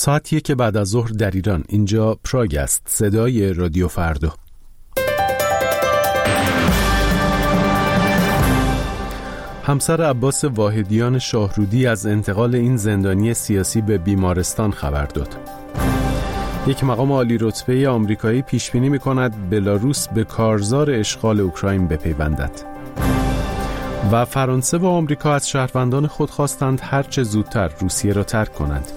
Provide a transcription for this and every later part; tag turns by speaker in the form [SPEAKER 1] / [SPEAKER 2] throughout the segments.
[SPEAKER 1] ساعت 1 بعد از ظهر در ایران. اینجا پراگ است. صدای رادیو فردا. همسر عباس واحدیان شاهرودی از انتقال این زندانی سیاسی به بیمارستان خبر داد. یک مقام عالی رتبه آمریکایی پیش بینی می‌کند بلاروس به کارزار اشغال اوکراین بپیوندد. و فرانسه و آمریکا از شهروندان خود خواستند هر چه زودتر روسیه را ترک کنند.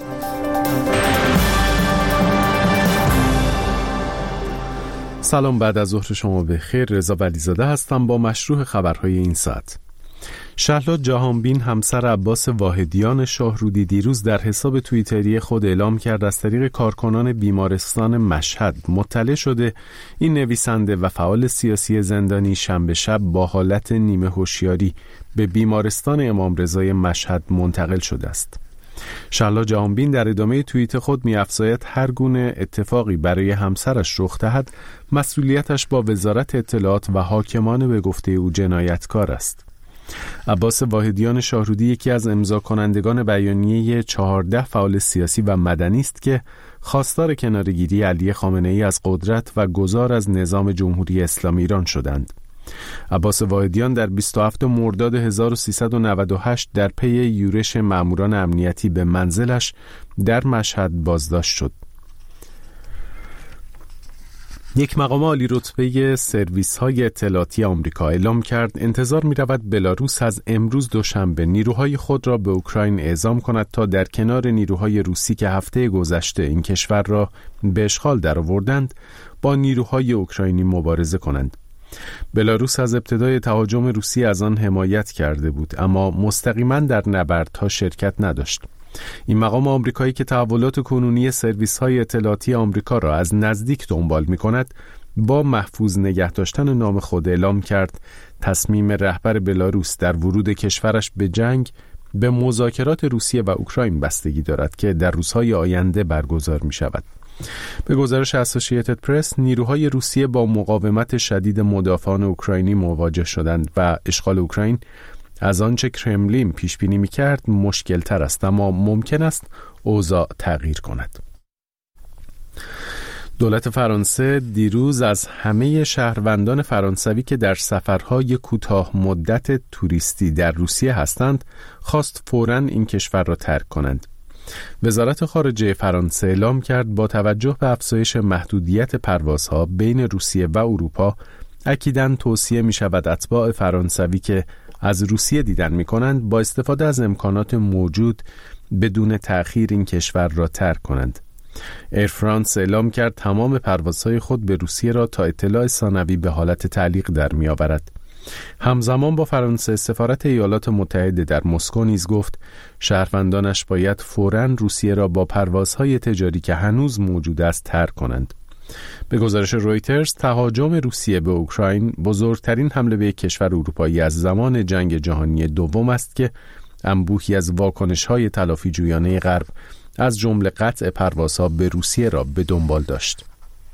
[SPEAKER 1] سلام، بعد از ظهر شما بخیر. رضا ولیزاده هستم با مشروع خبرهای این ساعت. شهلا جهانبین همسر عباس واحدیان شاهرودی دیروز در حساب توییتری خود اعلام کرد از طریق کارکنان بیمارستان مشهد مطلع شده این نویسنده و فعال سیاسی زندانی شنبه شب با حالت نیمه هوشیاری به بیمارستان امام رضای مشهد منتقل شده است. شهلا جهانبین در ادامه توییت خود می‌افزاید هر گونه اتفاقی برای همسرش رخ دهد مسئولیتش با وزارت اطلاعات و حاکمان به گفته او جنایتکار است. عباس واحدیان شاهرودی یکی از امضا کنندگان بیانیه 14 فعال سیاسی و مدنی است که خواستار کناره‌گیری علی خامنه‌ای از قدرت و گذار از نظام جمهوری اسلامی ایران شدند. عباس واحدیان در 27 مرداد 1398 در پی یورش ماموران امنیتی به منزلش در مشهد بازداشت شد. یک مقام عالی رتبه سرویس‌های اطلاعاتی آمریکا اعلام کرد انتظار می‌رود بلاروس از امروز دوشنبه نیروهای خود را به اوکراین اعزام کند تا در کنار نیروهای روسی که هفته گذشته این کشور را به اشغال درآوردند با نیروهای اوکراینی مبارزه کنند. بلاروس از ابتدای تهاجم روسی از آن حمایت کرده بود اما مستقیما در نبردها شرکت نداشت. این مقام آمریکایی که تحولات کنونی سرویس‌های اطلاعاتی آمریکا را از نزدیک دنبال می‌کند با محفوظ نگه داشتن نام خود اعلام کرد تصمیم رهبر بلاروس در ورود کشورش به جنگ به مذاکرات روسیه و اوکراین بستگی دارد که در روزهای آینده برگزار می‌شود. به گزارش اسوسییتد پرس نیروهای روسیه با مقاومت شدید مدافعان اوکراینی مواجه شدند و اشغال اوکراین از آنچه کرملین پیش بینی می‌کرد مشکل تر است اما ممکن است اوضاع تغییر کند. دولت فرانسه دیروز از همه شهروندان فرانسوی که در سفرهای کوتاه مدت توریستی در روسیه هستند خواست فوراً این کشور را ترک کنند. وزارت خارجه فرانسه اعلام کرد با توجه به افزایش محدودیت پروازها بین روسیه و اروپا اکیداً توصیه می‌شود اتباع فرانسوی که از روسیه دیدن می‌کنند با استفاده از امکانات موجود بدون تأخیر این کشور را ترک کنند. ایر فرانس اعلام کرد تمام پروازهای خود به روسیه را تا اطلاع ثانوی به حالت تعلیق در می‌آورد. همزمان با فرانسه سفارت ایالات متحده در مسکو نیز گفت شهروندانش باید فوراً روسیه را با پروازهای تجاری که هنوز موجود است ترک کنند. به گزارش رویترز تهاجم روسیه به اوکراین بزرگترین حمله به یک کشور اروپایی از زمان جنگ جهانی دوم است که انبوهی از واکنش‌های تلافی‌جویانه غرب از جمله قطع پروازها به روسیه را به دنبال داشت.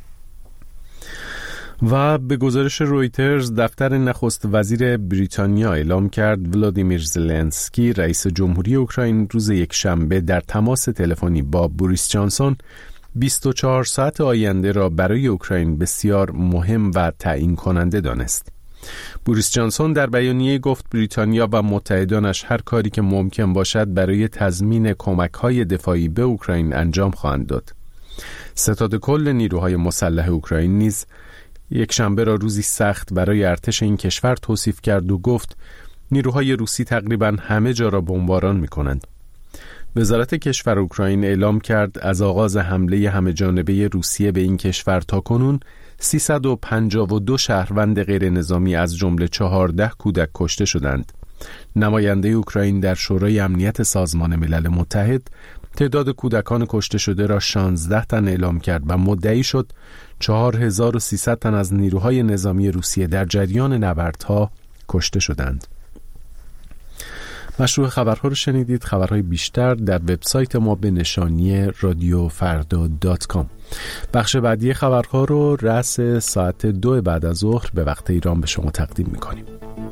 [SPEAKER 1] و به گزارش رویترز دفتر نخست وزیر بریتانیا اعلام کرد ولادیمیر زلنسکی رئیس جمهوری اوکراین روز یکشنبه در تماس تلفنی با بوریس جانسون 24 ساعت آینده را برای اوکراین بسیار مهم و تعیین کننده دانست. بوریس جانسون در بیانیه گفت بریتانیا و متحدانش هر کاری که ممکن باشد برای تضمین کمک‌های دفاعی به اوکراین انجام خواهند داد. ستاد کل نیروهای مسلح اوکراین نیز یک شنبه را روزی سخت برای ارتش این کشور توصیف کرد و گفت نیروهای روسی تقریباً همه جا را بمباران می‌کنند. وزارت کشور اوکراین اعلام کرد از آغاز حمله همه‌جانبه روسیه به این کشور تاکنون 352 شهروند غیر نظامی از جمله 14 کودک کشته شدند. نماینده اوکراین در شورای امنیت سازمان ملل متحد تعداد کودکان کشته شده را 16 تن اعلام کرد و مدعی شد 4300 تن از نیروهای نظامی روسیه در جریان نبردها کشته شدند. مشروع خبرها رو شنیدید. خبرهای بیشتر در وبسایت ما به نشانی radiofarda.com. بخش بعدی خبرها رو رأس ساعت 2 بعد از ظهر به وقت ایران به شما تقدیم می‌کنیم.